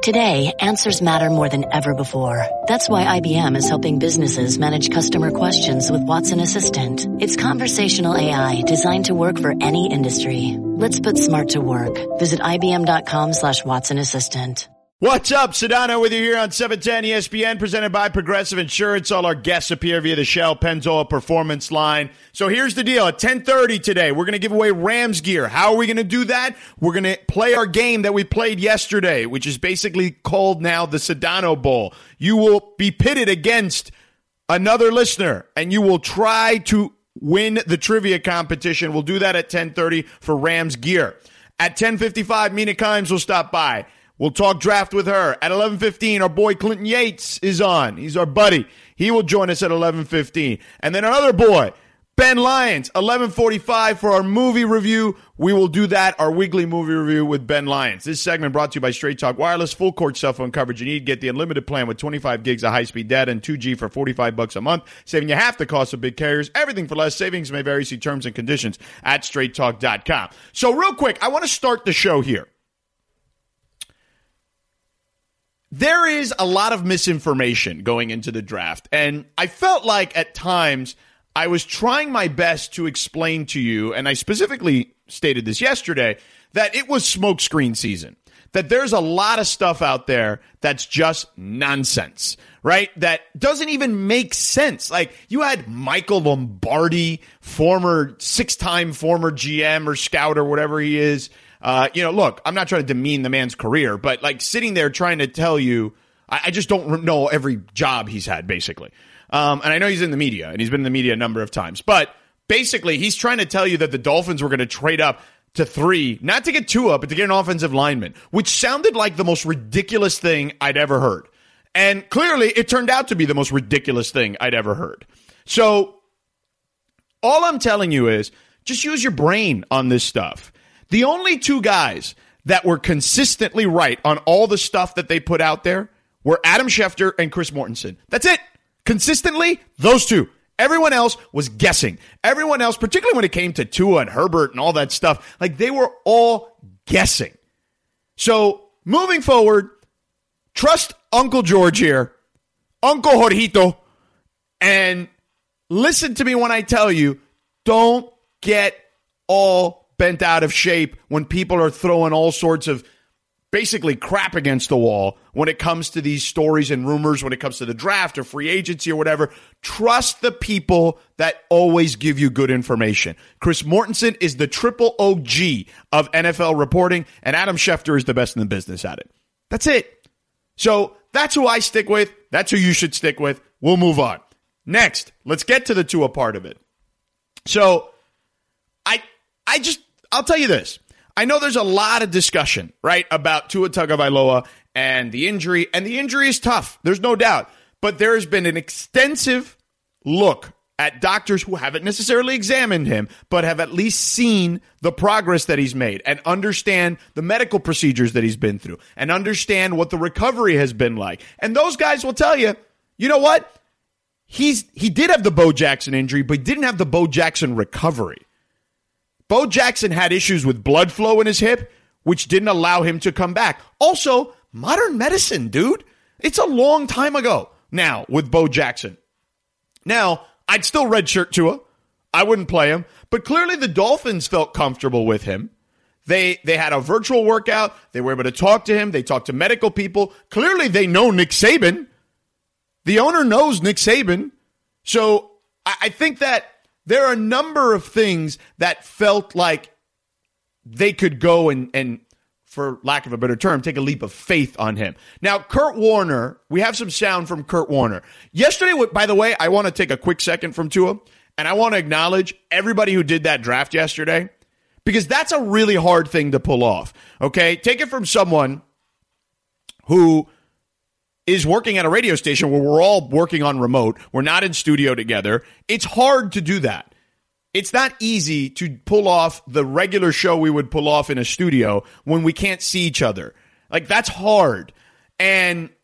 Today, answers matter more than ever before. That's why IBM is helping businesses manage customer questions with Watson Assistant. It's conversational AI designed to work for any industry. Let's put smart to work. Visit IBM.com/Watson Assistant. What's up? Sedano with you here on 710 ESPN, presented by Progressive Insurance. All our guests appear via the Shell Pennzoil Performance line. So here's the deal. At 10:30 today, we're going to give away Rams gear. How are we going to do that? We're going to play our game that we played yesterday, which is basically called now the Sedano Bowl. You will be pitted against another listener, and you will try to win the trivia competition. We'll do that at 10:30 for Rams gear. At 10:55, Mina Kimes will stop by. We'll talk draft with her. At 11:15, our boy Clinton Yates is on. He's our buddy. He will join us at 11:15. And then another boy, Ben Lyons, 11:45 for our movie review. We will do that, our weekly movie review with Ben Lyons. This segment brought to you by Straight Talk Wireless, full court cell phone coverage you need. Get the unlimited plan with 25 gigs of high-speed data and 2G for $45 a month, saving you half the cost of big carriers. Everything for less. Savings may vary. See terms and conditions at straighttalk.com. So real quick, I want to start the show here. There is a lot of misinformation going into the draft, and I felt like at times I was trying my best to explain to you, and I specifically stated this yesterday, that it was smokescreen season, that there's a lot of stuff out there that's just nonsense, right? That doesn't even make sense. Like, you had Michael Lombardi, six-time former GM or scout or whatever he is. Look, I'm not trying to demean the man's career, but like sitting there trying to tell you, I just don't know every job he's had, basically. And I know he's in the media, and he's been in the media a number of times. But basically, he's trying to tell you that the Dolphins were going to trade up to 3, not to get Tua, but to get an offensive lineman, which sounded like the most ridiculous thing I'd ever heard. And clearly, it turned out to be the most ridiculous thing I'd ever heard. So all I'm telling you is just use your brain on this stuff. The only two guys that were consistently right on all the stuff that they put out there were Adam Schefter and Chris Mortensen. That's it. Consistently, those two. Everyone else was guessing. Everyone else, particularly when it came to Tua and Herbert and all that stuff, like they were all guessing. So moving forward, trust Uncle George here, Uncle Jorgito, and listen to me when I tell you, don't get all bent out of shape when people are throwing all sorts of basically crap against the wall when it comes to these stories and rumors, when it comes to the draft or free agency or whatever. Trust the people that always give you good information. Chris Mortensen is the triple OG of NFL reporting, and Adam Schefter is the best in the business at it. That's it. So that's who I stick with. That's who you should stick with. We'll move on. Next, let's get to the Tua part of it. So I'll tell you this. I know there's a lot of discussion, right, about Tua Tagovailoa and the injury is tough. There's no doubt. But there has been an extensive look at doctors who haven't necessarily examined him, but have at least seen the progress that he's made and understand the medical procedures that he's been through and understand what the recovery has been like. And those guys will tell you, you know what? He did have the Bo Jackson injury, but he didn't have the Bo Jackson recovery. Bo Jackson had issues with blood flow in his hip, which didn't allow him to come back. Also, modern medicine, dude. It's a long time ago now with Bo Jackson. Now, I'd still redshirt Tua. I wouldn't play him. But clearly the Dolphins felt comfortable with him. They had a virtual workout. They were able to talk to him. They talked to medical people. Clearly they know Nick Saban. The owner knows Nick Saban. So I think that there are a number of things that felt like they could go and, for lack of a better term, take a leap of faith on him. Now, Kurt Warner, we have some sound from Kurt Warner. Yesterday, by the way, I want to take a quick second from Tua, and I want to acknowledge everybody who did that draft yesterday, because that's a really hard thing to pull off, okay? Take it from someone who is working at a radio station where we're all working on remote. We're not in studio together. It's hard to do that. It's not easy to pull off the regular show we would pull off in a studio when we can't see each other. Like, that's hard. And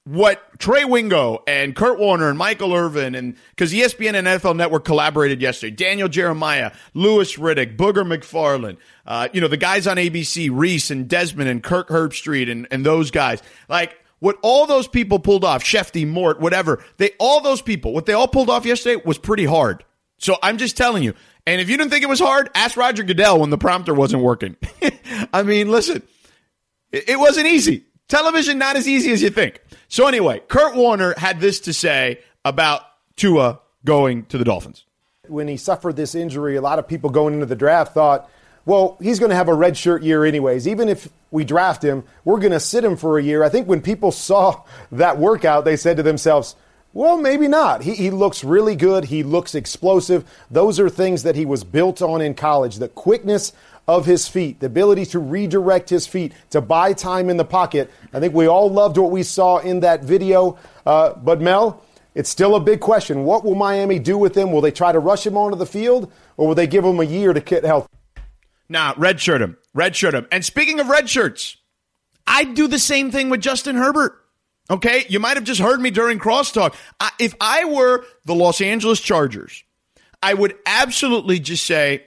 what Trey Wingo and Kurt Warner and Michael Irvin, and because ESPN and NFL Network collaborated yesterday, Daniel Jeremiah, Louis Riddick, Booger McFarland, the guys on ABC, Reese and Desmond and Kirk Herbstreit and those guys, like what all those people pulled off, Shefty, Mort, whatever, what they all pulled off yesterday was pretty hard. So I'm just telling you. And if you didn't think it was hard, ask Roger Goodell when the prompter wasn't working. I mean, listen, it wasn't easy. Television, not as easy as you think. So anyway, Kurt Warner had this to say about Tua going to the Dolphins. When he suffered this injury, a lot of people going into the draft thought, well, he's going to have a redshirt year anyways. Even if we draft him, we're going to sit him for a year. I think when people saw that workout, they said to themselves, well, maybe not. He looks really good. He looks explosive. Those are things that he was built on in college. The quickness of his feet, the ability to redirect his feet, to buy time in the pocket. I think we all loved what we saw in that video. But, Mel, it's still a big question. What will Miami do with him? Will they try to rush him onto the field, or will they give him a year to get healthy? Nah, redshirt him. Redshirt him. And speaking of red shirts, I'd do the same thing with Justin Herbert. Okay, you might have just heard me during crosstalk. If I were the Los Angeles Chargers, I would absolutely just say,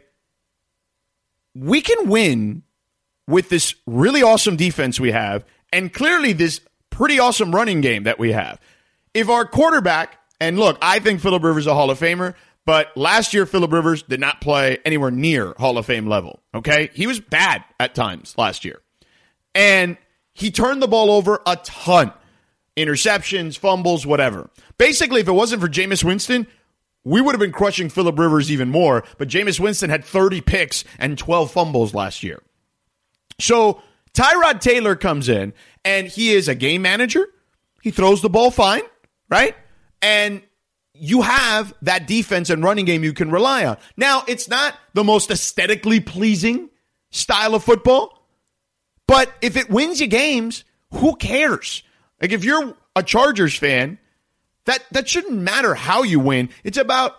we can win with this really awesome defense we have, and clearly this pretty awesome running game that we have. If our quarterback, and look, I think Phillip Rivers is a Hall of Famer, but last year Phillip Rivers did not play anywhere near Hall of Fame level, okay? He was bad at times last year. And he turned the ball over a ton. Interceptions, fumbles, whatever. Basically, if it wasn't for Jameis Winston, we would have been crushing Phillip Rivers even more, but Jameis Winston had 30 picks and 12 fumbles last year. So Tyrod Taylor comes in, and he is a game manager. He throws the ball fine, right? And you have that defense and running game you can rely on. Now, it's not the most aesthetically pleasing style of football, but if it wins you games, who cares? Like, if you're a Chargers fan, that shouldn't matter how you win. It's about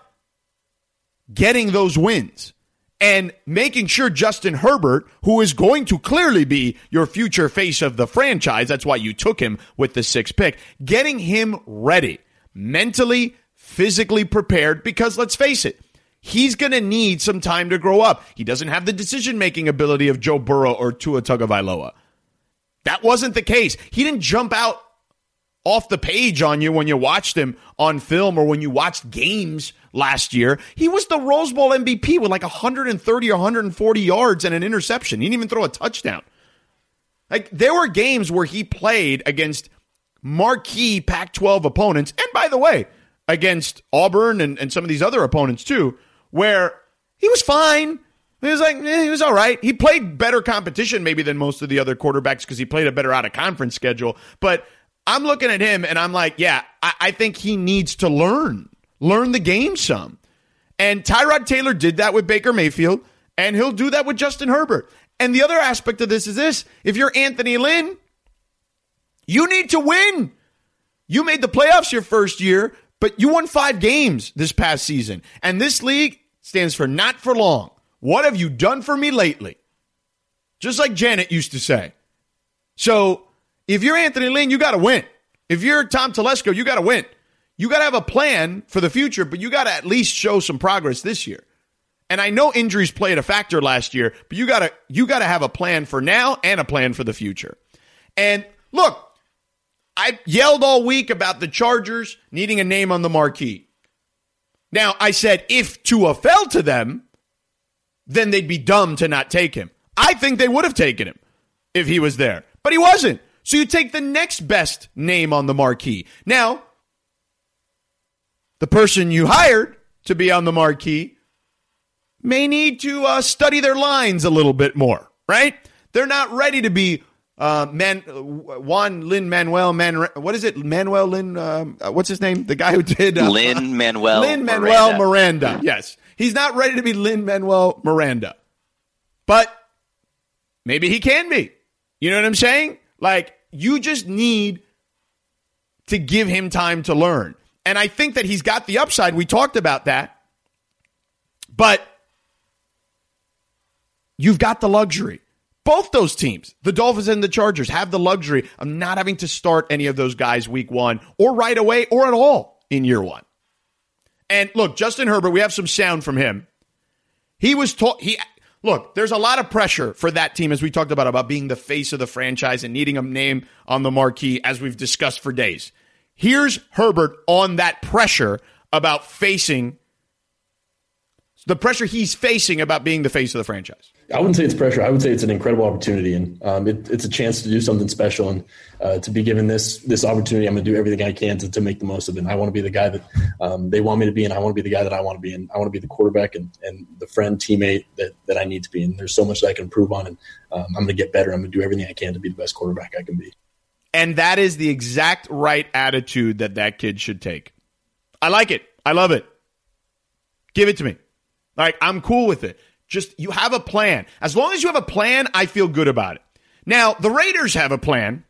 getting those wins and making sure Justin Herbert, who is going to clearly be your future face of the franchise, that's why you took him with the 6th pick, getting him ready, mentally, physically prepared, because let's face it, he's going to need some time to grow up. He doesn't have the decision-making ability of Joe Burrow or Tua Tagovailoa. That wasn't the case. He didn't jump out off the page on you when you watched him on film or when you watched games last year. He was the Rose Bowl MVP with like 130 or 140 yards and an interception. He didn't even throw a touchdown. Like, there were games where he played against marquee Pac-12 opponents, and by the way, against Auburn and some of these other opponents too, where he was fine. He was like, he was all right. He played better competition maybe than most of the other quarterbacks because he played a better out-of-conference schedule, but I'm looking at him and I'm like, yeah, I think he needs to learn the game some. And Tyrod Taylor did that with Baker Mayfield, and he'll do that with Justin Herbert. And the other aspect of this is this. If you're Anthony Lynn, you need to win. You made the playoffs your first year, but you won 5 games this past season. And this league stands for not for long. What have you done for me lately? Just like Janet used to say. So if you're Anthony Lynn, you got to win. If you're Tom Telesco, you got to win. You got to have a plan for the future, but you got to at least show some progress this year. And I know injuries played a factor last year, but you got to have a plan for now and a plan for the future. And look, I yelled all week about the Chargers needing a name on the marquee. Now, I said if Tua fell to them, then they'd be dumb to not take him. I think they would have taken him if he was there, but he wasn't. So you take the next best name on the marquee. Now, the person you hired to be on the marquee may need to study their lines a little bit more, right? They're not ready to be Juan Lin-Manuel, what is it? Manuel Lin, what's his name? The guy who did Lin-Manuel Miranda. Yes. He's not ready to be Lin-Manuel Miranda. But maybe he can be. You know what I'm saying? Like, you just need to give him time to learn. And I think that he's got the upside. We talked about that. But you've got the luxury. Both those teams, the Dolphins and the Chargers, have the luxury of not having to start any of those guys week one or right away or at all in year one. And look, Justin Herbert, we have some sound from him. He was look, there's a lot of pressure for that team, as we talked about being the face of the franchise and needing a name on the marquee, as we've discussed for days. Here's Herbert on that pressure about facing the pressure he's facing about being the face of the franchise. I wouldn't say it's pressure. I would say it's an incredible opportunity, and it's a chance to do something special. And to be given this opportunity, I'm going to do everything I can to make the most of it. And I want to be the guy that they want me to be, and I want to be the guy that I want to be. And I want to be the quarterback and the friend, teammate that I need to be. And there's so much that I can improve on, and I'm going to get better. I'm going to do everything I can to be the best quarterback I can be. And that is the exact right attitude that kid should take. I like it. I love it. Give it to me. Like, I'm cool with it. Just, you have a plan. As long as you have a plan, I feel good about it. Now, the Raiders have a plan.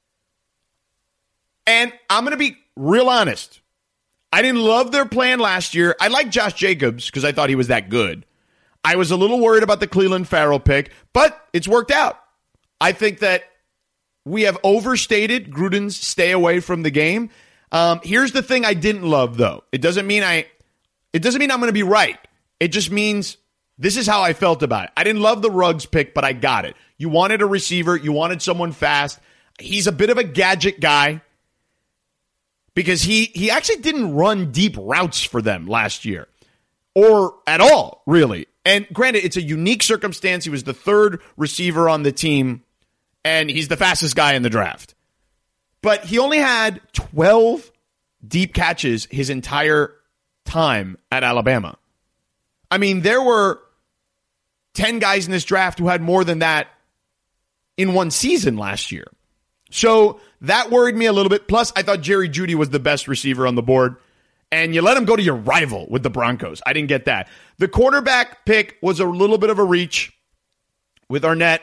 And I'm going to be real honest. I didn't love their plan last year. I liked Josh Jacobs because I thought he was that good. I was a little worried about the Clelin Ferrell pick, but it's worked out. I think that we have overstated Gruden's stay away from the game. Here's the thing I didn't love, though. It doesn't mean I'm going to be right. It just means this is how I felt about it. I didn't love the Ruggs pick, but I got it. You wanted a receiver. You wanted someone fast. He's a bit of a gadget guy because he actually didn't run deep routes for them last year or at all, really. And granted, it's a unique circumstance. He was the third receiver on the team, and he's the fastest guy in the draft. But he only had 12 deep catches his entire time at Alabama. I mean, there were 10 guys in this draft who had more than that in one season last year. So that worried me a little bit. Plus, I thought Jerry Jeudy was the best receiver on the board. And you let him go to your rival with the Broncos. I didn't get that. The quarterback pick was a little bit of a reach with Arnett.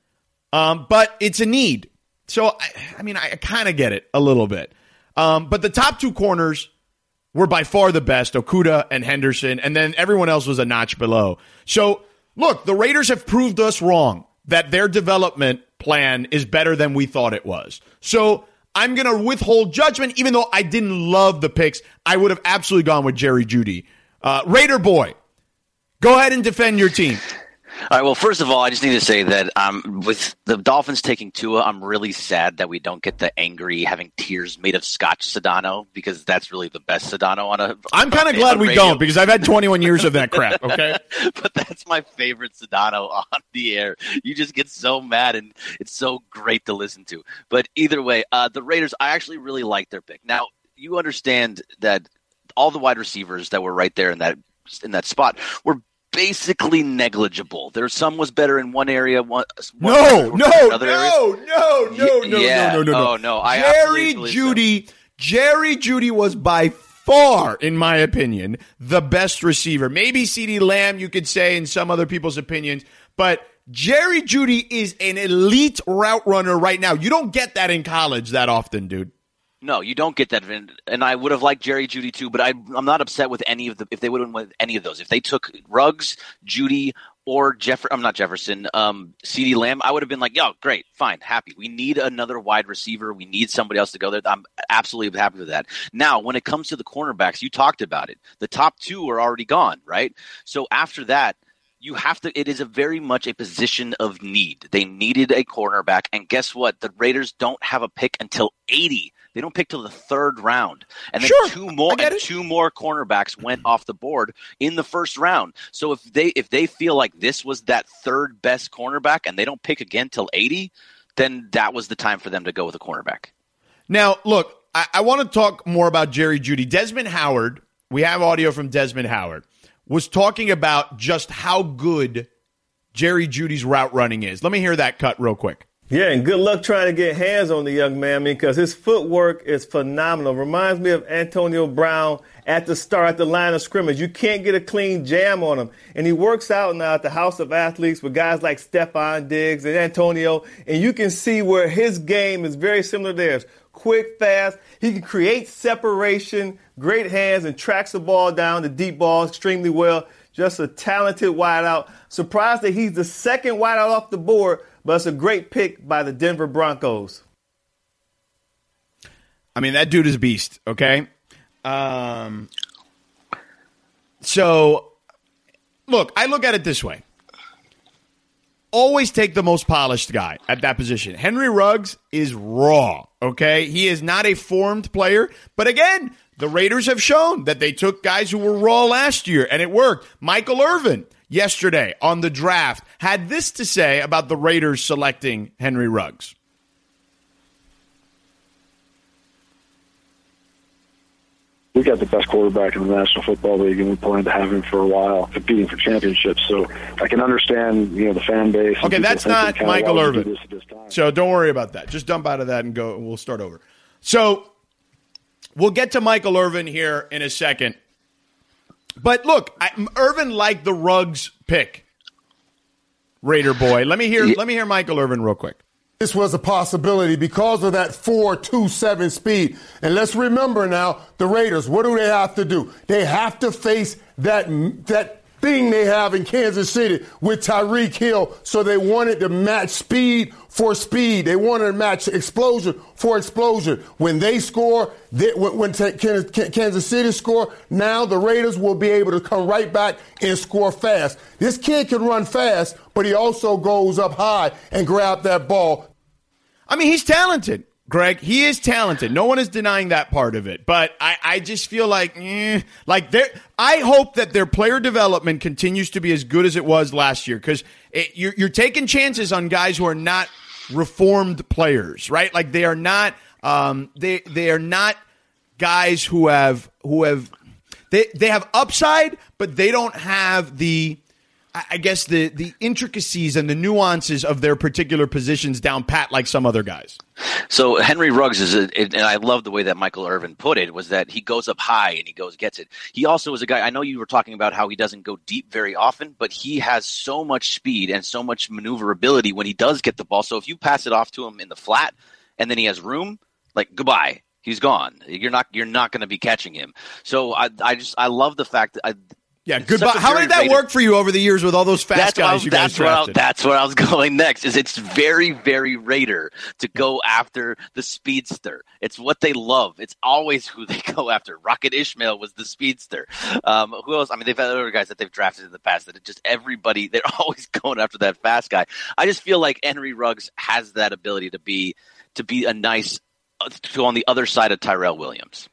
But it's a need. So, I kind of get it a little bit. But the top two corners were by far the best, Okudah and Henderson, and then everyone else was a notch below. So, look, the Raiders have proved us wrong that their development plan is better than we thought it was. So, I'm going to withhold judgment, even though I didn't love the picks. I would have absolutely gone with Jerry Jeudy. Raider boy, go ahead and defend your team. All right, well, first of all, I just need to say that with the Dolphins taking Tua, I'm really sad that we don't get the angry, having tears made of scotch Sedano, because that's really the best Sedano on a I'm kind of glad we don't, because I've had 21 years of that crap, okay? But that's my favorite Sedano on the air. You just get so mad, and it's so great to listen to. But either way, the Raiders, I actually really like their pick. Now, you understand that all the wide receivers that were right there in that spot were basically negligible. There's some was better in one area, no. Jerry Jeudy was by far, in my opinion, the best receiver. Maybe CeeDee Lamb, you could say, in some other people's opinions, but Jerry Jeudy is an elite route runner right now. You don't get that in college that often, dude. No, you don't get that, and I would have liked Jerry Jeudy too, but I'm not upset with any of if they would have went with any of those. If they took Ruggs, Jeudy, or Jefferson, CeeDee Lamb, I would have been like, yo, great, fine, happy. We need another wide receiver. We need somebody else to go there. I'm absolutely happy with that. Now, when it comes to the cornerbacks, you talked about it. The top two are already gone, right? So after that, it is very much a position of need. They needed a cornerback, and guess what? The Raiders don't have a pick until 80. They don't pick till the third round. And then two more cornerbacks went off the board in the first round. So if they feel like this was that third best cornerback and they don't pick again till 80, then that was the time for them to go with a cornerback. Now, look, I want to talk more about Jerry Jeudy. Desmond Howard, we have audio from Desmond Howard, was talking about just how good Jerry Jeudy's route running is. Let me hear that cut real quick. Yeah, and good luck trying to get hands on the young man, because his footwork is phenomenal. Reminds me of Antonio Brown at the start, at the line of scrimmage. You can't get a clean jam on him. And he works out now at the House of Athletes with guys like Stephon Diggs and Antonio, and you can see where his game is very similar to theirs. Quick, fast. He can create separation, great hands, and tracks the ball down, the deep balls extremely well. Just a talented wideout. Surprised that he's the second wideout off the board but it's a great pick by the Denver Broncos. I mean, that dude is a beast, okay? So, look, I look at it this way. Always take the most polished guy at that position. Henry Ruggs is raw, okay? He is not a formed player. But again, the Raiders have shown that they took guys who were raw last year, and it worked. Michael Irvin, yesterday on the draft, had this to say about the Raiders selecting Henry Ruggs. We got the best quarterback in the National Football League, and we plan to have him for a while, competing for championships. So I can understand, the fan base. Okay, that's not Michael Irvin. So don't worry about that. Just dump out of that and go. We'll start over. So we'll get to Michael Irvin here in a second. But look, Irvin liked the Ruggs pick. Raider boy. Let me hear Michael Irvin real quick. This was a possibility because of that 4.27 speed. And let's remember now, the Raiders, what do they have to do? They have to face that thing they have in Kansas City with Tyreek Hill. So they wanted to match speed for speed. They wanted to match explosion for explosion. When they score, when Kansas City score, now the Raiders will be able to come right back and score fast. This kid can run fast, but he also goes up high and grab that ball. I mean, he's talented, Greg. He is talented. No one is denying that part of it. But I just feel like I hope that their player development continues to be as good as it was last year, because you're taking chances on guys who are not reformed players, right? Like they are not they are not guys who have they have upside, but they don't have the intricacies and the nuances of their particular positions down pat like some other guys. So Henry Ruggs and I love the way that Michael Irvin put it, was that he goes up high and he gets it. He also is a guy, I know you were talking about how he doesn't go deep very often, but he has so much speed and so much maneuverability when he does get the ball. So if you pass it off to him in the flat and then he has room, like goodbye, he's gone. You're not going to be catching him. So I love the fact that yeah, goodbye. How did that work for you over the years with all those fast guys you guys drafted? That's where I was going next. Is it's very, very Raider to go after the speedster. It's what they love. It's always who they go after. Rocket Ishmael was the speedster. Who else? I mean, they've had other guys that they've drafted in the past that just everybody, they're always going after that fast guy. I just feel like Henry Ruggs has that ability to be a nice on the other side of Tyrell Williams.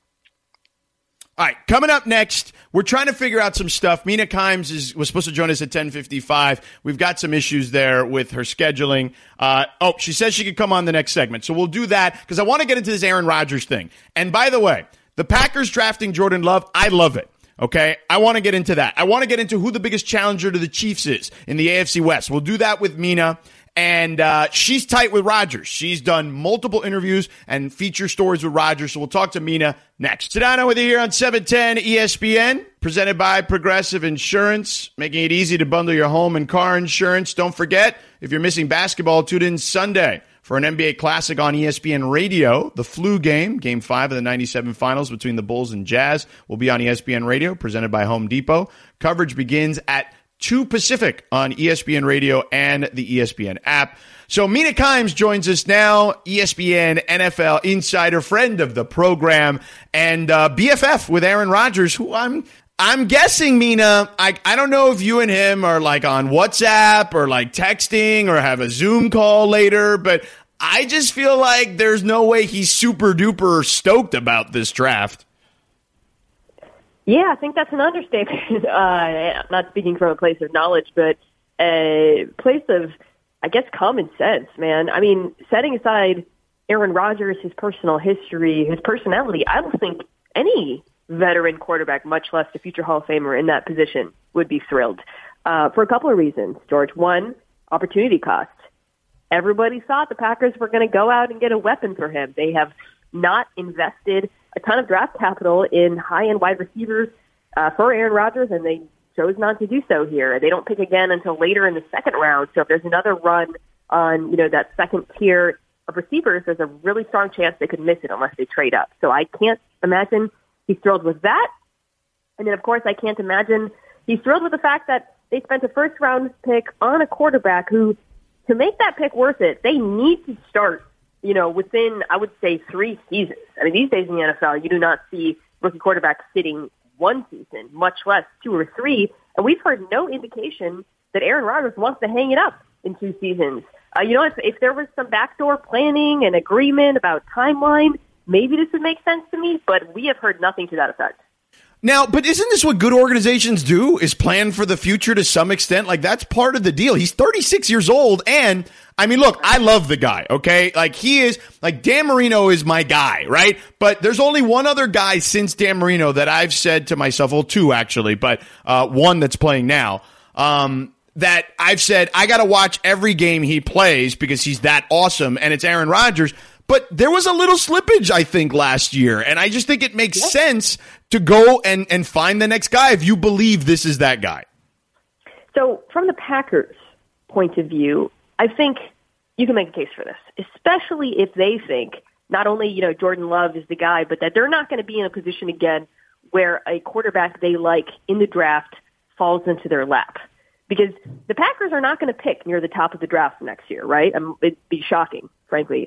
All right, coming up next, we're trying to figure out some stuff. Mina Kimes was supposed to join us at 10:55. We've got some issues there with her scheduling. She says she could come on the next segment. So we'll do that because I want to get into this Aaron Rodgers thing. And by the way, the Packers drafting Jordan Love, I love it. Okay, I want to get into that. I want to get into who the biggest challenger to the Chiefs is in the AFC West. We'll do that with Mina. And she's tight with Rodgers. She's done multiple interviews and feature stories with Rodgers. So we'll talk to Mina next. Sedano with you here on 710 ESPN, presented by Progressive Insurance, making it easy to bundle your home and car insurance. Don't forget, if you're missing basketball, tune in Sunday for an NBA Classic on ESPN Radio. The flu game, Game 5 of the 97 Finals between the Bulls and Jazz, will be on ESPN Radio, presented by Home Depot. Coverage begins at 2 Pacific on ESPN Radio and the ESPN app. So Mina Kimes joins us now, ESPN NFL insider, friend of the program, and BFF with Aaron Rodgers, who I'm guessing, Mina, I don't know if you and him are like on WhatsApp or like texting or have a Zoom call later, but I just feel like there's no way he's super duper stoked about this draft. Yeah, I think that's an understatement. Not speaking from a place of knowledge, but a place of, I guess, common sense, man. I mean, setting aside Aaron Rodgers, his personal history, his personality, I don't think any veteran quarterback, much less a future Hall of Famer in that position, would be thrilled. For a couple of reasons, George. One, opportunity cost. Everybody thought the Packers were going to go out and get a weapon for him. They have not invested a ton of draft capital in high-end wide receivers for Aaron Rodgers, and they chose not to do so here. They don't pick again until later in the second round. So if there's another run on, that second tier of receivers, there's a really strong chance they could miss it unless they trade up. So I can't imagine he's thrilled with that. And then, of course, I can't imagine he's thrilled with the fact that they spent a first-round pick on a quarterback who to make that pick worth it, they need to start, within, I would say, 3 seasons. I mean, these days in the NFL, you do not see rookie quarterbacks sitting 1 season, much less 2 or 3. And we've heard no indication that Aaron Rodgers wants to hang it up in 2 seasons. If there was some backdoor planning and agreement about timeline, maybe this would make sense to me, but we have heard nothing to that effect. Now, but isn't this what good organizations do, is plan for the future to some extent? Like, that's part of the deal. He's 36 years old, and, I mean, look, I love the guy, okay? Like, Dan Marino is my guy, right? But there's only one other guy since Dan Marino that I've said to myself, well, 2 actually, but one that's playing now, that I've said, I got to watch every game he plays because he's that awesome, and it's Aaron Rodgers. But there was a little slippage, I think, last year, and I just think it makes sense to go and find the next guy if you believe this is that guy. So from the Packers' point of view, I think you can make a case for this, especially if they think not only, Jordan Love is the guy, but that they're not going to be in a position again where a quarterback they like in the draft falls into their lap. Because the Packers are not going to pick near the top of the draft next year, right? It'd be shocking, frankly.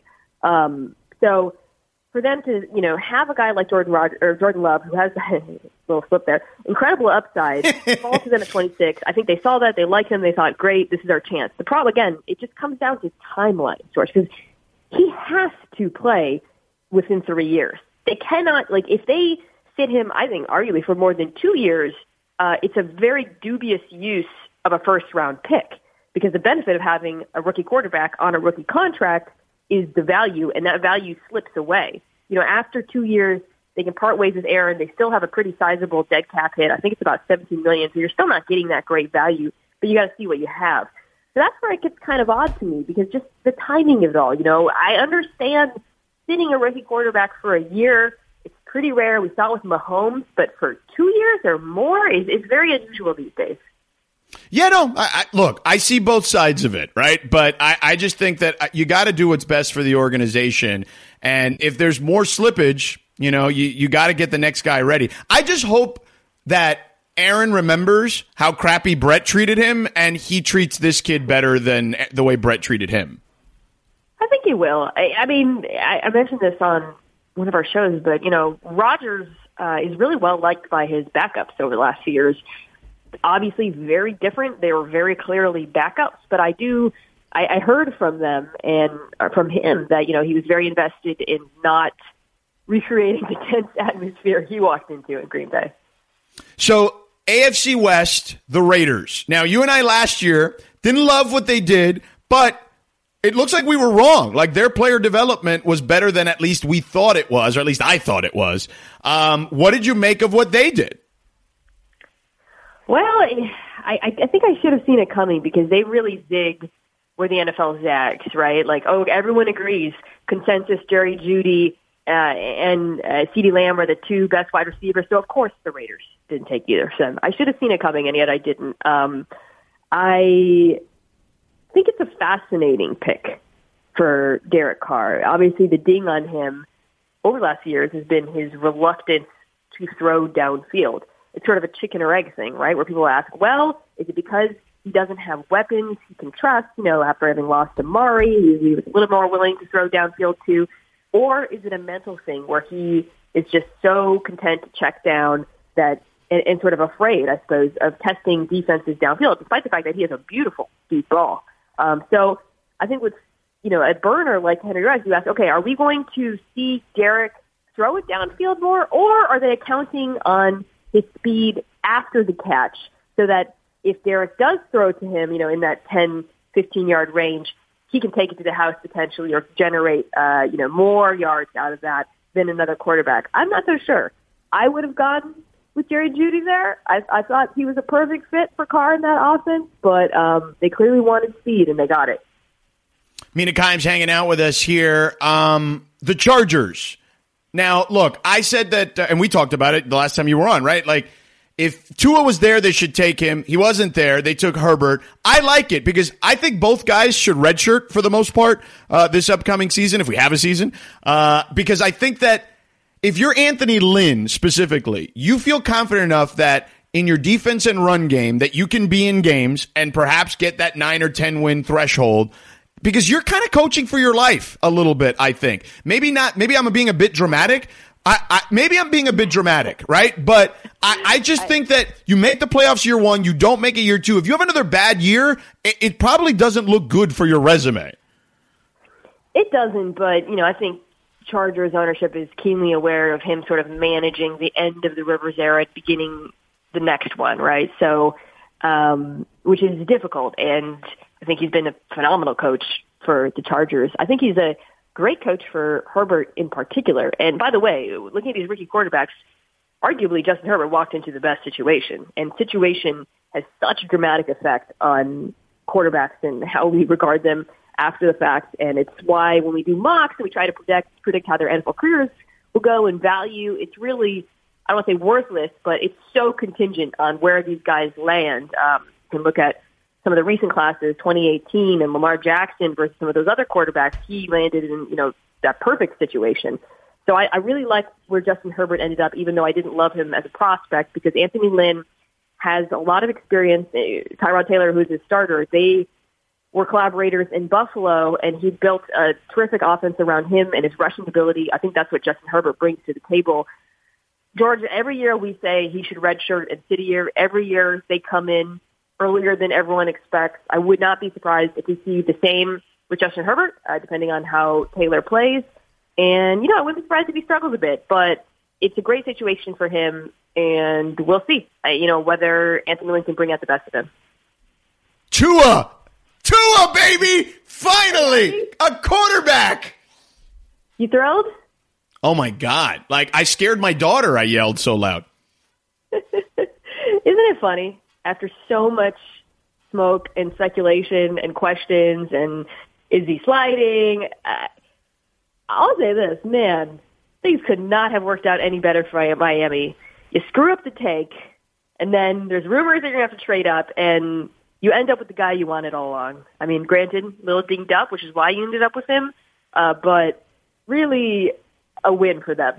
So for them to, have a guy like Jordan Love, who has a little slip there, incredible upside, fall to them at 26. I think they saw that, they liked him, they thought, great, this is our chance. The problem, again, it just comes down to timeline, George, because he has to play within 3 years. They cannot, if they sit him, I think, arguably for more than 2 years, it's a very dubious use of a first-round pick, because the benefit of having a rookie quarterback on a rookie contract is the value, and that value slips away. After 2 years, they can part ways with Aaron. They still have a pretty sizable dead cap hit. I think it's about $17 million, so you're still not getting that great value, but you got to see what you have. So that's where it gets kind of odd to me, because just the timing of it all. I understand sitting a rookie quarterback for a year. It's pretty rare. We saw it with Mahomes, but for 2 years or more, it's very unusual these days. Yeah, no, look, I see both sides of it, right? But I just think that you got to do what's best for the organization. And if there's more slippage, you got to get the next guy ready. I just hope that Aaron remembers how crappy Brett treated him, and he treats this kid better than the way Brett treated him. I think he will. I mentioned this on one of our shows, but, Rodgers is really well liked by his backups over the last few years. Obviously very different. They were very clearly backups, but I heard from them and from him that, he was very invested in not recreating the tense atmosphere he walked into in Green Bay. So AFC West, the Raiders. Now, you and I last year didn't love what they did, but it looks like we were wrong. Like, their player development was better than at least we thought it was, or at least I thought it was. What did you make of what they did? Well, I think I should have seen it coming, because they really zigged where the NFL zags, right? Everyone agrees. Consensus, Jerry Jeudy and CeeDee Lamb are the 2 best wide receivers. So, of course, the Raiders didn't take either. So I should have seen it coming, and yet I didn't. I think it's a fascinating pick for Derek Carr. Obviously, the ding on him over the last few years has been his reluctance to throw downfield. It's sort of a chicken or egg thing, right? Where people ask, well, is it because he doesn't have weapons he can trust, after having lost Amari, he was a little more willing to throw downfield too? Or is it a mental thing where he is just so content to check down that, and sort of afraid, I suppose, of testing defenses downfield, despite the fact that he has a beautiful deep ball. So I think with, a burner like Henry Ruggs, you ask, okay, are we going to see Derek throw it downfield more, or are they accounting on his speed after the catch, so that if Derek does throw to him, in that 10, 15-yard range, he can take it to the house potentially, or generate, more yards out of that than another quarterback? I'm not so sure. I would have gone with Jerry Jeudy there. I thought he was a perfect fit for Carr in that offense, but they clearly wanted speed, and they got it. Mina Kimes hanging out with us here. The Chargers. Now, look, I said that, and we talked about it the last time you were on, right? Like, if Tua was there, they should take him. He wasn't there. They took Herbert. I like it, because I think both guys should redshirt for the most part this upcoming season, if we have a season, because I think that if you're Anthony Lynn specifically, you feel confident enough that in your defense and run game that you can be in games and perhaps get that 9 or 10 win threshold? Because you're kind of coaching for your life a little bit, I think. Maybe not. Maybe I'm being a bit dramatic. Maybe I'm being a bit dramatic, right? But I just think that you make the playoffs year one, you don't make it year two. If you have another bad year, it probably doesn't look good for your resume. It doesn't, but, I think Chargers ownership is keenly aware of him sort of managing the end of the Rivers era, beginning the next one, right? So, which is difficult, and I think he's been a phenomenal coach for the Chargers. I think he's a great coach for Herbert in particular. And by the way, looking at these rookie quarterbacks, arguably Justin Herbert walked into the best situation. And situation has such a dramatic effect on quarterbacks and how we regard them after the fact. And it's why when we do mocks and we try to predict how their NFL careers will go and value, it's really, I don't want to say worthless, but it's so contingent on where these guys land. You can look at some of the recent classes, 2018 and Lamar Jackson versus some of those other quarterbacks. He landed in, that perfect situation. So I really like where Justin Herbert ended up, even though I didn't love him as a prospect, because Anthony Lynn has a lot of experience. Tyrod Taylor, who's his starter, they were collaborators in Buffalo, and he built a terrific offense around him and his rushing ability. I think that's what Justin Herbert brings to the table. George, every year we say he should redshirt and sit a year. Every year they come in earlier than everyone expects. I would not be surprised if we see the same with Justin Herbert, depending on how Taylor plays. And, I wouldn't be surprised if he struggles a bit, but it's a great situation for him, and we'll see, whether Anthony Lynn can bring out the best of him. Tua, baby! Finally! A quarterback! You thrilled? Oh, my God. I scared my daughter, I yelled so loud. Isn't it funny? After so much smoke and speculation and questions and is he sliding? I'll say this, man, things could not have worked out any better for Miami. You screw up the take, and then there's rumors that you're going to have to trade up, and you end up with the guy you wanted all along. I mean, granted, a little dinged up, which is why you ended up with him, but really a win for them.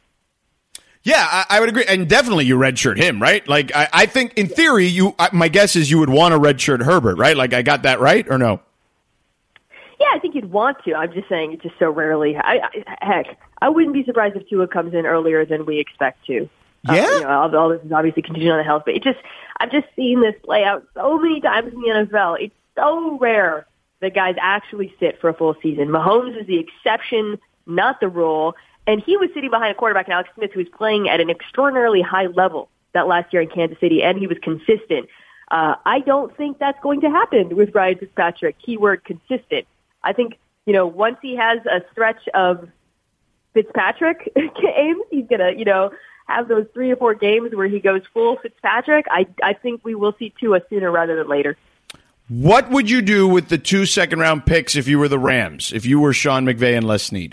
Yeah, I would agree. And definitely you redshirt him, right? I think in theory, my guess is you would want to redshirt Herbert, right? I got that right or no? Yeah, I think you'd want to. I'm just saying it's just so rarely. Heck, I wouldn't be surprised if Tua comes in earlier than we expect to. Yeah? All this is obviously contingent on the health, but I've just seen this play out so many times in the NFL. It's so rare that guys actually sit for a full season. Mahomes is the exception, not the rule. And he was sitting behind a quarterback, Alex Smith, who was playing at an extraordinarily high level that last year in Kansas City, and he was consistent. I don't think that's going to happen with Ryan Fitzpatrick. Keyword consistent. I think, once he has a stretch of Fitzpatrick games, he's going to, have those 3 or 4 games where he goes full Fitzpatrick. I think we will see Tua sooner rather than later. What would you do with the 2 second-round picks if you were the Rams, if you were Sean McVay and Les Snead?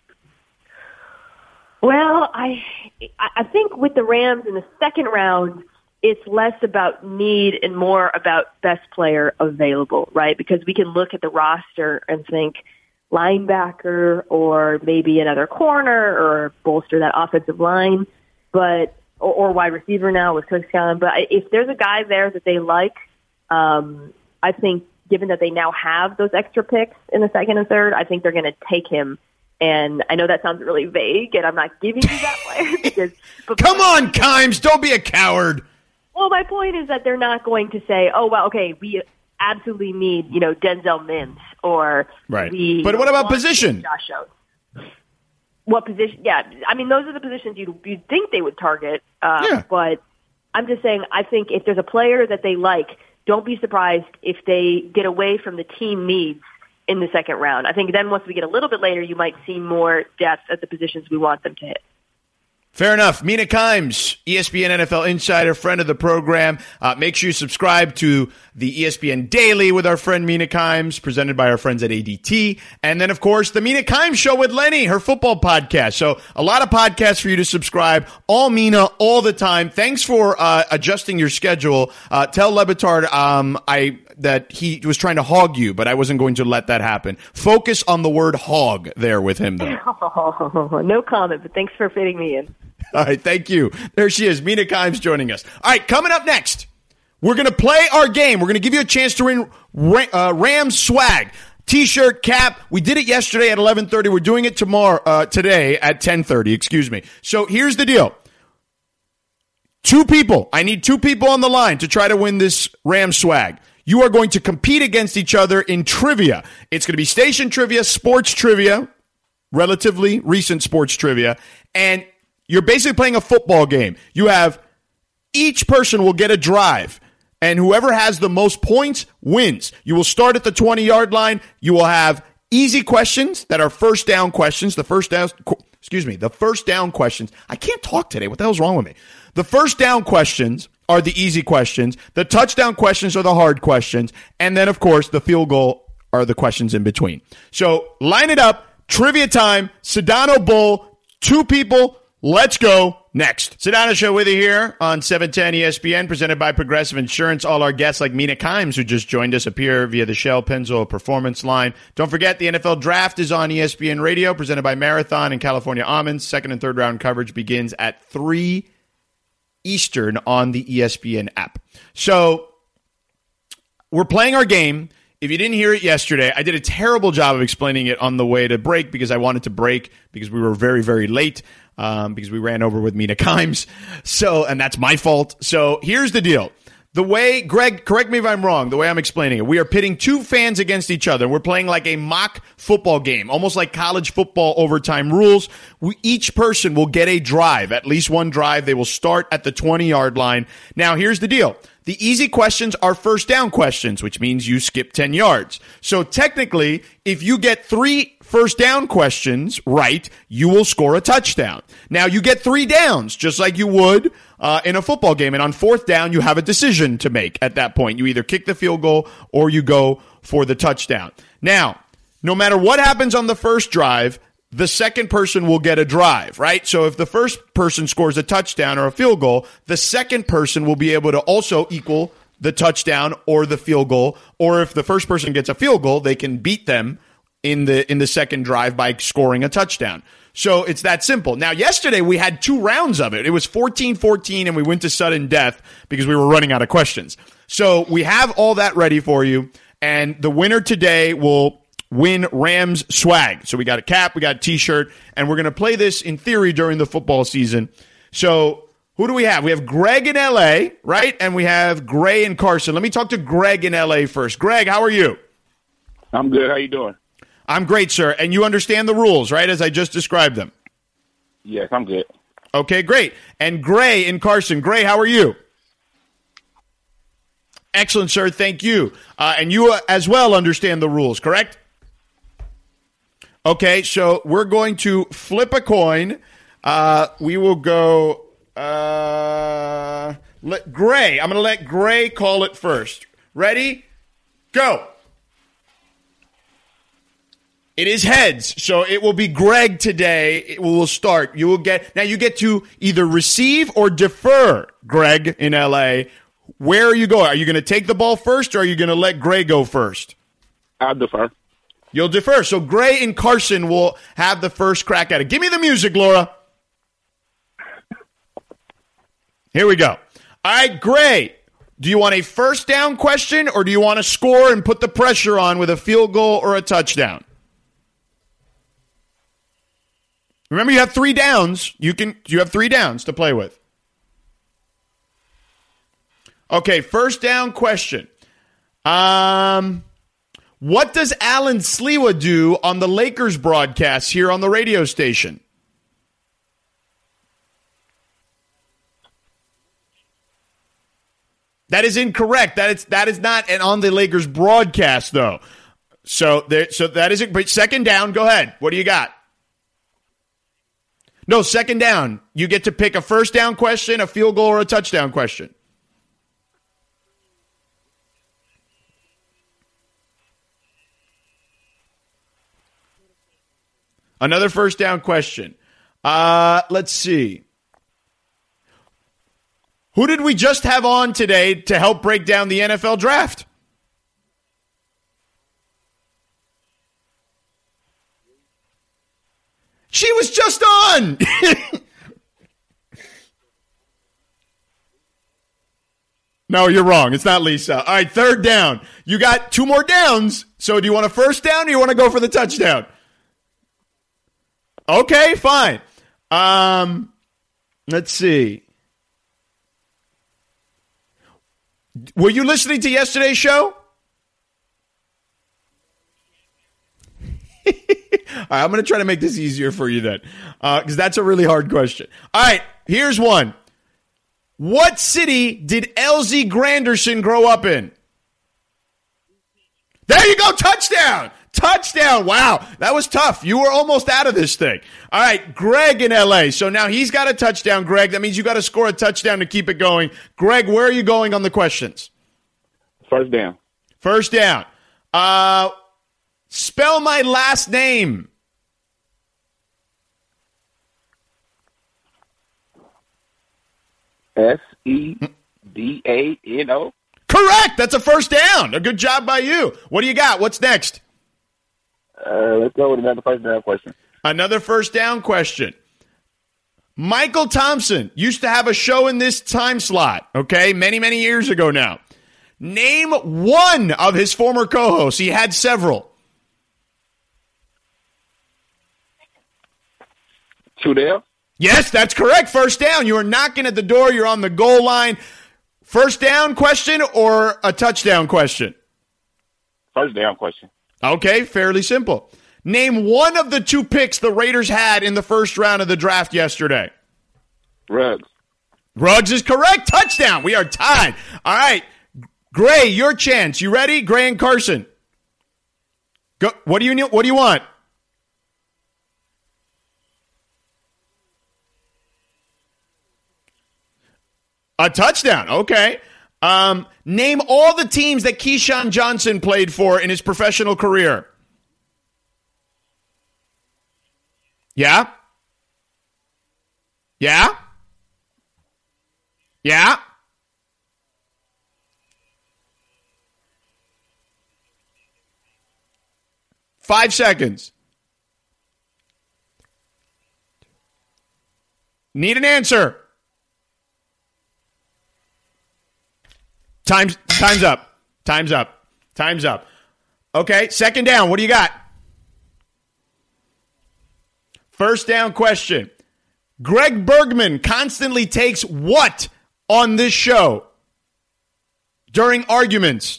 Well, I think with the Rams in the second round, it's less about need and more about best player available, right? Because we can look at the roster and think linebacker or maybe another corner or bolster that offensive line, or wide receiver now with Coach Allen. But if there's a guy there that they like, I think given that they now have those extra picks in the second and third, I think they're going to take him. And I know that sounds really vague, and I'm not giving you that player. Come on, Kimes, don't be a coward. Well, my point is that they're not going to say, oh, well, okay, we absolutely need, Denzel Mims or right. But what about position? Josh Jones. What position? Yeah, I mean, those are the positions you'd think they would target. But I'm just saying, I think if there's a player that they like, don't be surprised if they get away from the team needs in the second round. I think then once we get a little bit later, you might see more depth at the positions we want them to hit. Fair enough. Mina Kimes, ESPN NFL Insider, friend of the program. Make sure you subscribe to the ESPN Daily with our friend Mina Kimes, presented by our friends at ADT. And then, of course, the Mina Kimes Show with Lenny, her football podcast. So a lot of podcasts for you to subscribe. All Mina, all the time. Thanks for adjusting your schedule. Tell Le Batard that he was trying to hog you, but I wasn't going to let that happen. Focus on the word hog there with him, though. No comment, but thanks for fitting me in. All right, thank you. There she is. Mina Kimes joining us. All right, coming up next, we're going to play our game. We're going to give you a chance to win Rams swag. T-shirt, cap. We did it yesterday at 11:30. We're doing it today at 10:30. Excuse me. So here's the deal. Two people. I need two people on the line to try to win this Rams swag. You are going to compete against each other in trivia. It's going to be station trivia, sports trivia, relatively recent sports trivia, and you're basically playing a football game. You have each person will get a drive, and whoever has the most points wins. You will start at the 20-yard line. You will have easy questions that are first down questions. The first down questions. I can't talk today. What the hell's wrong with me? The first down questions are the easy questions. The touchdown questions are the hard questions. And then, of course, the field goal are the questions in between. So line it up. Trivia time. Sedano Bull. Two people. Let's go. Next. Sedano Show with you here on 710 ESPN, presented by Progressive Insurance. All our guests like Mina Kimes, who just joined us, appear via the Shell Pennzoil Performance Line. Don't forget, the NFL Draft is on ESPN Radio, presented by Marathon and California Almonds. Second and third round coverage begins at 3 Eastern on the ESPN app. So we're playing our game. If you didn't hear it yesterday, I did a terrible job of explaining it on the way to break because I wanted to break because we were very, very late because we ran over with Mina Kimes. So, and that's my fault. So here's the deal. The way, Greg, correct me if I'm wrong, the way I'm explaining it, we are pitting two fans against each other. We're playing like a mock football game, almost like college football overtime rules. Each person will get a drive, at least one drive. They will start at the 20-yard line. Now, here's the deal. The easy questions are first down questions, which means you skip 10 yards. So technically, if you get 3 first down questions right, you will score a touchdown. Now, you get 3 downs, just like you would in a football game. And on fourth down, you have a decision to make at that point. You either kick the field goal or you go for the touchdown. Now, no matter what happens on the first drive, the second person will get a drive, right? So if the first person scores a touchdown or a field goal, the second person will be able to also equal the touchdown or the field goal. Or if the first person gets a field goal, they can beat them in the second drive by scoring a touchdown. So it's that simple. Now, yesterday we had 2 rounds of it. It was 14-14, and we went to sudden death because we were running out of questions. So we have all that ready for you, and the winner today will win Rams swag. So we got a cap, we got a T-shirt, and we're going to play this in theory during the football season. So who do we have? We have Greg in L.A., right? And we have Gray in Carson. Let me talk to Greg in L.A. first. Greg, how are you? I'm good. How you doing? I'm great, sir. And you understand the rules, right, as I just described them? Yes, I'm good. Okay, great. And Gray in Carson. Gray, how are you? Excellent, sir. Thank you. And you as well understand the rules, correct? Okay, so we're going to flip a coin. We will go Gray. I'm going to let Gray call it first. Ready? Go. It is heads, so it will be Greg today. It will start. You get to either receive or defer, Greg in LA. Where are you going? Are you going to take the ball first, or are you going to let Gray go first? I'll defer. You'll defer. So Gray and Carson will have the first crack at it. Give me the music, Laura. Here we go. All right, Gray, do you want a first down question, or do you want to score and put the pressure on with a field goal or a touchdown? Remember, you have 3 downs. You have 3 downs to play with. Okay, first down question. What does Alan Sliwa do on the Lakers broadcasts here on the radio station? That is incorrect. That is not an on the Lakers broadcast, though. So that isn't. But second down, go ahead. What do you got? No, second down. You get to pick a first down question, a field goal, or a touchdown question. Another first down question. Let's see. Who did we just have on today to help break down the NFL draft? She was just on. No, you're wrong. It's not Lisa. All right, third down. You got 2 more downs. So do you want a first down or you want to go for the touchdown? Okay, fine. Let's see. Were you listening to yesterday's show? All right, I'm going to try to make this easier for you then, because that's a really hard question. All right, here's one. What city did LZ Granderson grow up in? There you go, touchdown! Touchdown! Wow, that was tough. You were almost out of this thing. All right, Greg in L.A. So now he's got a touchdown, Greg. That means you got to score a touchdown to keep it going. Greg, where are you going on the questions? First down. First down. Spell my last name. Sedano. Correct. That's a first down. A good job by you. What do you got? What's next? Let's go with another first down question. Another first down question. Michael Thompson used to have a show in this time slot, okay, many, many years ago now. Name one of his former co-hosts. He had several. Trudell? Yes, that's correct. First down. You are knocking at the door. You're on the goal line. First down question or a touchdown question? First down question. Okay, fairly simple. Name one of the 2 picks the Raiders had in the first round of the draft yesterday. Ruggs. Ruggs is correct. Touchdown. We are tied. All right. Gray, your chance. You ready? Gray and Carson. Go. What do you want? A touchdown. Okay. Name all the teams that Keyshawn Johnson played for in his professional career. Yeah? Yeah? Yeah? Five seconds. Need an answer. Time's up. Time's up. Time's up. Okay, second down. What do you got? First down question. Greg Bergman constantly takes what on this show during arguments?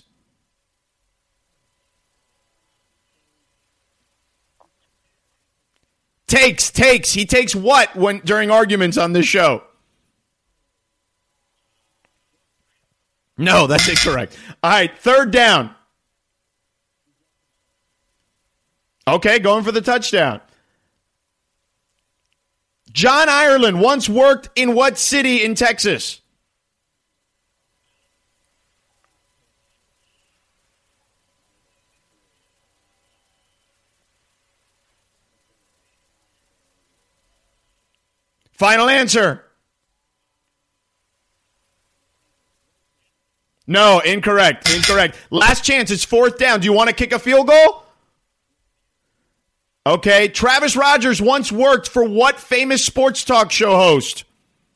Takes. He takes what during arguments on this show? No, that's incorrect. All right, third down. Okay, going for the touchdown. John Ireland once worked in what city in Texas? Final answer. No, incorrect. Last chance. It's fourth down. Do you want to kick a field goal? Okay. Travis Rogers once worked for what famous sports talk show host?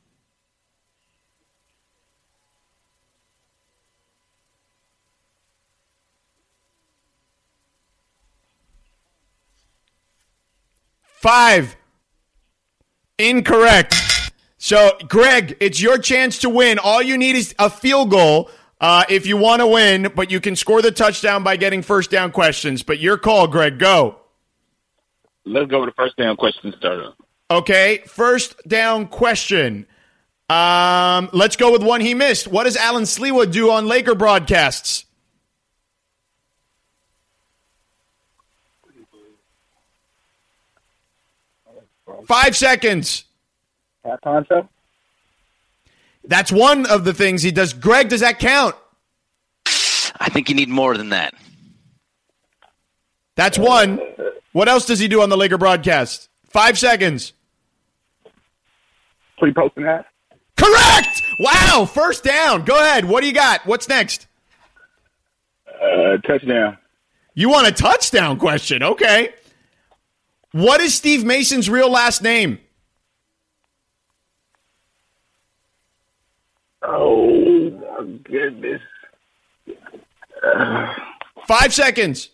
Five. Incorrect. So, Greg, it's your chance to win. All you need is a field goal if you want to win, but you can score the touchdown by getting first down questions. But your call, Greg. Go. Let's go with the first down question starter. Okay, first down question. Let's go with one he missed. What does Alan Sleewood do on Laker broadcasts? Five seconds. Halftime show? That's one of the things he does. Greg, does that count? I think you need more than that. That's one. What else does he do on the Laker broadcast? 5 seconds. Pre-posting that? Correct! Wow, first down. Go ahead. What do you got? What's next? Touchdown. You want a touchdown question? Okay. What is Steve Mason's real last name? Oh, goodness. 5 seconds.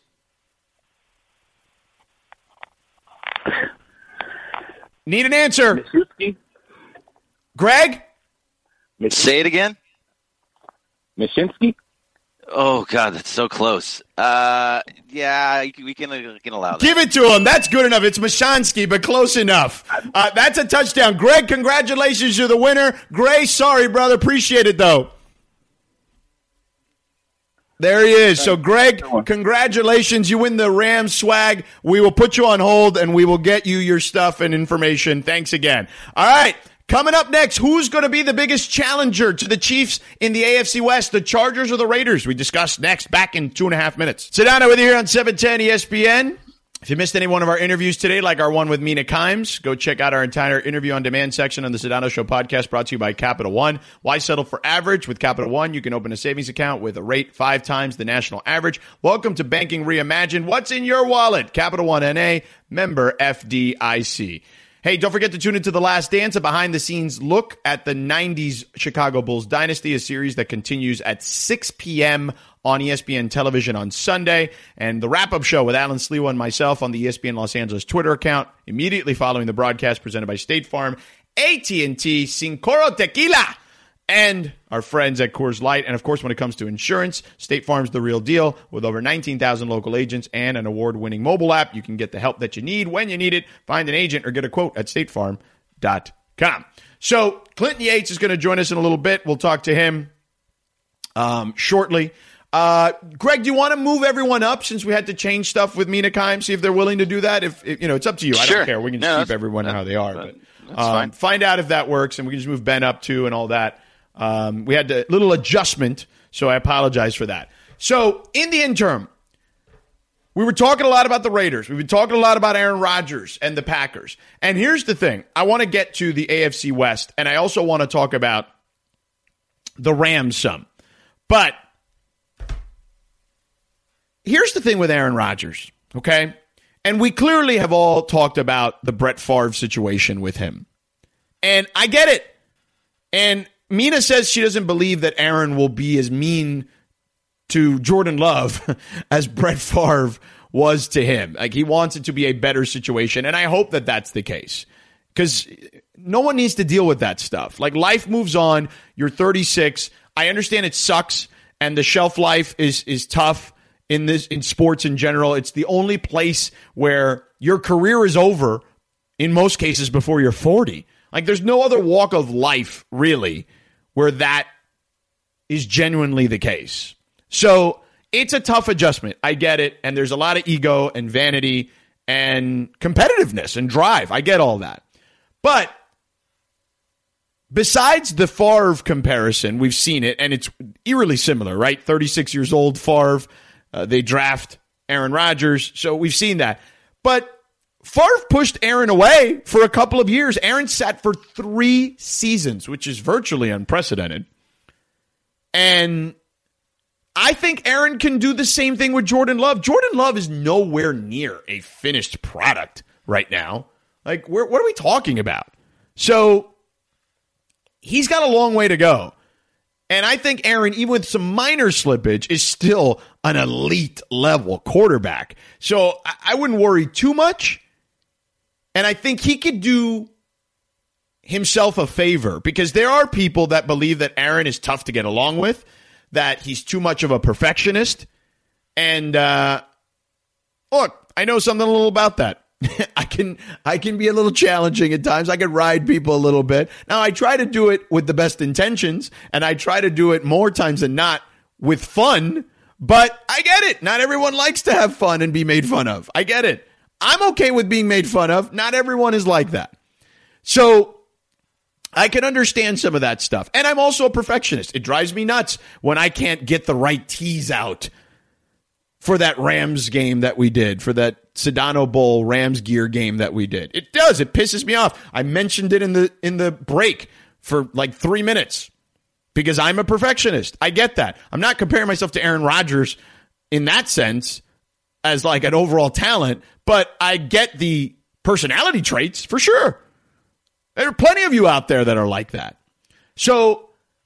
Need an answer. Mishinski? Greg? Say it again. Mishinski? Oh God, that's so close. Yeah, we can allow that. Give it to him. That's good enough. It's Mashansky, but close enough. That's a touchdown. Greg, congratulations. You're the winner. Gray, sorry, brother. Appreciate it, though. There he is. So, Greg, congratulations. You win the Rams swag. We will put you on hold, and we will get you your stuff and information. Thanks again. All right. Coming up next, who's going to be the biggest challenger to the Chiefs in the AFC West, the Chargers or the Raiders? We discuss next, back in 2.5 minutes. Sedano with you here on 710 ESPN. If you missed any one of our interviews today, like our one with Mina Kimes, go check out our entire interview on demand section on the Sedano Show podcast, brought to you by Capital One. Why settle for average? With Capital One, you can open a savings account with a rate 5 times the national average. Welcome to Banking Reimagined. What's in your wallet? Capital One NA, member FDIC. Hey, don't forget to tune into The Last Dance, a behind-the-scenes look at the 90s Chicago Bulls dynasty, a series that continues at 6 p.m. on ESPN television on Sunday, and the wrap-up show with Alan Sliwa and myself on the ESPN Los Angeles Twitter account, immediately following the broadcast presented by State Farm, AT&T, Cincoro Tequila, and our friends at Coors Light. And, of course, when it comes to insurance, State Farm's the real deal. With over 19,000 local agents and an award-winning mobile app, you can get the help that you need when you need it. Find an agent or get a quote at statefarm.com. So Clinton Yates is going to join us in a little bit. We'll talk to him shortly. Greg, do you want to move everyone up since we had to change stuff with Mina Kimes? See if they're willing to do that. If it's up to you. Sure. I don't care. We can just keep everyone how they are. But fine. Find out if that works, and we can just move Ben up too and all that. We had a little adjustment, so I apologize for that. So in the interim, we were talking a lot about the Raiders. We've been talking a lot about Aaron Rodgers and the Packers. And here's the thing. I want to get to the AFC West, and I also want to talk about the Rams some. But here's the thing with Aaron Rodgers, okay? And we clearly have all talked about the Brett Favre situation with him. And I get it. And Mina says she doesn't believe that Aaron will be as mean to Jordan Love as Brett Favre was to him. Like, he wants it to be a better situation, and I hope that that's the case. Because no one needs to deal with that stuff. Like, life moves on. You're 36. I understand it sucks, and the shelf life is tough in sports in general. It's the only place where your career is over, in most cases, before you're 40. Like, there's no other walk of life, really, where that is genuinely the case. So it's a tough adjustment. I get it. And there's a lot of ego and vanity and competitiveness and drive. I get all that. But besides the Favre comparison, we've seen it, and it's eerily similar, right? 36 years old, Favre. They draft Aaron Rodgers. So we've seen that. But Favre pushed Aaron away for a couple of years. Aaron sat for 3 seasons, which is virtually unprecedented. And I think Aaron can do the same thing with Jordan Love. Jordan Love is nowhere near a finished product right now. Like, what are we talking about? So he's got a long way to go. And I think Aaron, even with some minor slippage, is still an elite level quarterback. So I wouldn't worry too much. And I think he could do himself a favor, because there are people that believe that Aaron is tough to get along with, that he's too much of a perfectionist. And look, I know something a little about that. I can be a little challenging at times. I can ride people a little bit. Now, I try to do it with the best intentions, and I try to do it more times than not with fun, but I get it. Not everyone likes to have fun and be made fun of. I get it. I'm okay with being made fun of. Not everyone is like that. So I can understand some of that stuff. And I'm also a perfectionist. It drives me nuts when I can't get the right tease out for that Rams game that we did, for that Sedano Bowl Rams gear game that we did. It does. It pisses me off. I mentioned it in the break for like 3 minutes because I'm a perfectionist. I get that. I'm not comparing myself to Aaron Rodgers in that sense as like an overall talent, but I get the personality traits for sure. There are plenty of you out there that are like that. So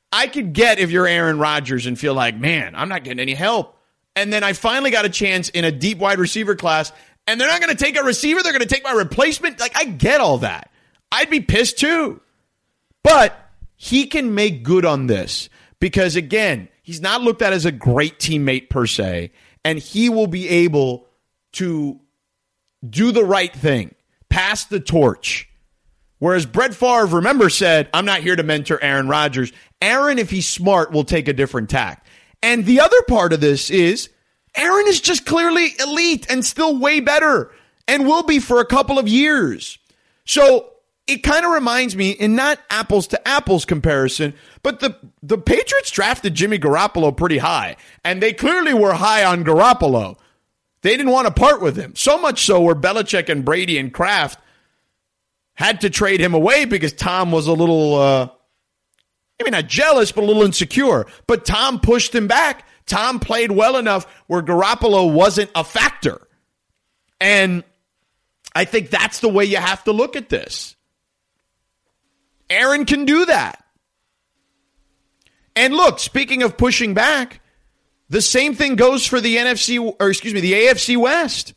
I could get if you're Aaron Rodgers and feel like, man, I'm not getting any help. And then I finally got a chance in a deep wide receiver class, and they're not going to take a receiver. They're going to take my replacement. Like, I get all that. I'd be pissed too. But he can make good on this because, again, he's not looked at as a great teammate per se, and he will be able to do the right thing, pass the torch. Whereas Brett Favre, remember, said, I'm not here to mentor Aaron Rodgers. Aaron, if he's smart, will take a different tack. And the other part of this is Aaron is just clearly elite and still way better and will be for a couple of years. So it kind of reminds me, in not apples to apples comparison, but the Patriots drafted Jimmy Garoppolo pretty high, and they clearly were high on Garoppolo. They didn't want to part with him. So much so where Belichick and Brady and Kraft had to trade him away because Tom was a little, maybe not jealous, but a little insecure. But Tom pushed him back. Tom played well enough where Garoppolo wasn't a factor. And I think that's the way you have to look at this. Aaron can do that. And look, speaking of pushing back, the same thing goes for the AFC West.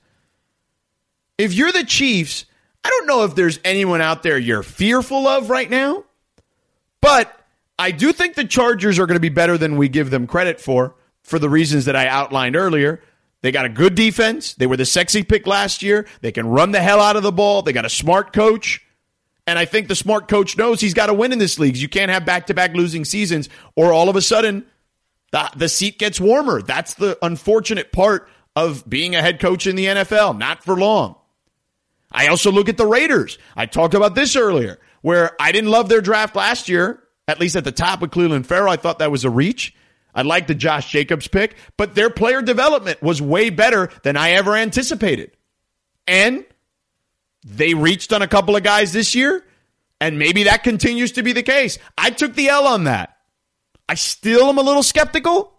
If you're the Chiefs, I don't know if there's anyone out there you're fearful of right now, but I do think the Chargers are going to be better than we give them credit for the reasons that I outlined earlier. They got a good defense. They were the sexy pick last year. They can run the hell out of the ball. They got a smart coach. And I think the smart coach knows he's got to win in this league. You can't have back-to-back losing seasons, or all of a sudden the seat gets warmer. That's the unfortunate part of being a head coach in the NFL. Not for long. I also look at the Raiders. I talked about this earlier, where I didn't love their draft last year, at least at the top with Cleveland Farrell. I thought that was a reach. I liked the Josh Jacobs pick, but their player development was way better than I ever anticipated. And they reached on a couple of guys this year, and maybe that continues to be the case. I took the L on that. I still am a little skeptical,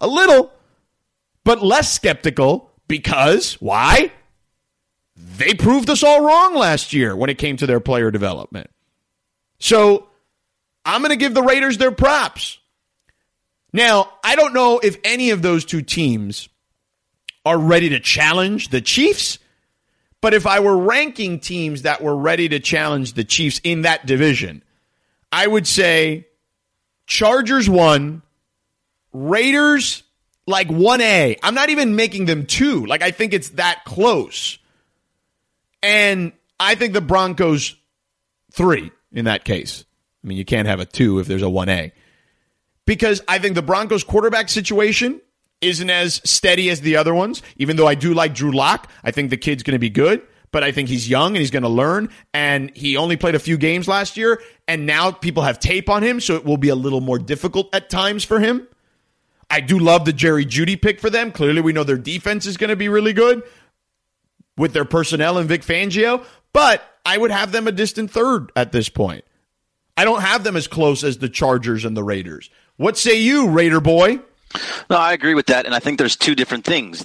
but less skeptical because, why? They proved us all wrong last year when it came to their player development. So I'm going to give the Raiders their props. Now, I don't know if any of those two teams are ready to challenge the Chiefs, but if I were ranking teams that were ready to challenge the Chiefs in that division, I would say Chargers 1, Raiders like 1A. I'm not even making them 2. Like, I think it's that close. And I think the Broncos 3 in that case. I mean, you can't have a 2 if there's a 1A. Because I think the Broncos quarterback situation isn't as steady as the other ones, even though I do like Drew Lock. I think the kid's going to be good, but I think he's young and he's going to learn, and he only played a few games last year, and now people have tape on him, so it will be a little more difficult at times for him. I do love the Jerry Jeudy pick for them. Clearly, we know their defense is going to be really good with their personnel and Vic Fangio, but I would have them a distant third at this point. I don't have them as close as the Chargers and the Raiders. What say you, Raider boy? No, I agree with that, and I think there's two different things.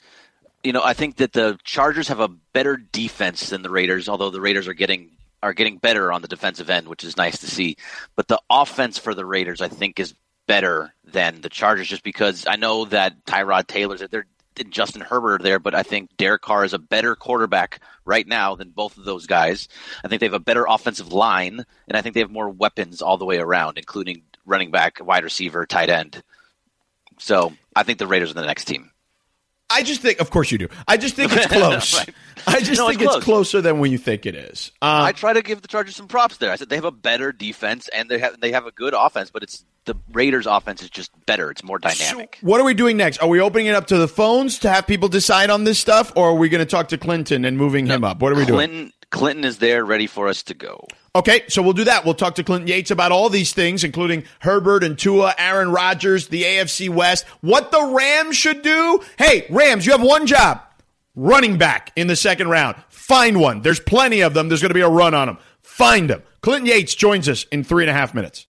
I think that the Chargers have a better defense than the Raiders, although the Raiders are getting better on the defensive end, which is nice to see. But the offense for the Raiders, I think, is better than the Chargers, just because I know that Tyrod Taylor's there and Justin Herbert are there, but I think Derek Carr is a better quarterback right now than both of those guys. I think they have a better offensive line, and I think they have more weapons all the way around, including running back, wide receiver, tight end. So I think the Raiders are the next team. I just think, of course you do. I just think it's close. Right. I just think it's closer than what you think it is. I try to give the Chargers some props there. I said they have a better defense and they have a good offense, but it's the Raiders' offense is just better. It's more dynamic. So what are we doing next? Are we opening it up to the phones to have people decide on this stuff, or are we going to talk to Clinton and moving him up? What are we doing? Clinton is there, ready for us to go. Okay, so we'll do that. We'll talk to Clinton Yates about all these things, including Herbert and Tua, Aaron Rodgers, the AFC West, what the Rams should do. Hey, Rams, you have one job. Running back in the second round. Find one. There's plenty of them. There's going to be a run on them. Find them. Clinton Yates joins us in 3.5 minutes.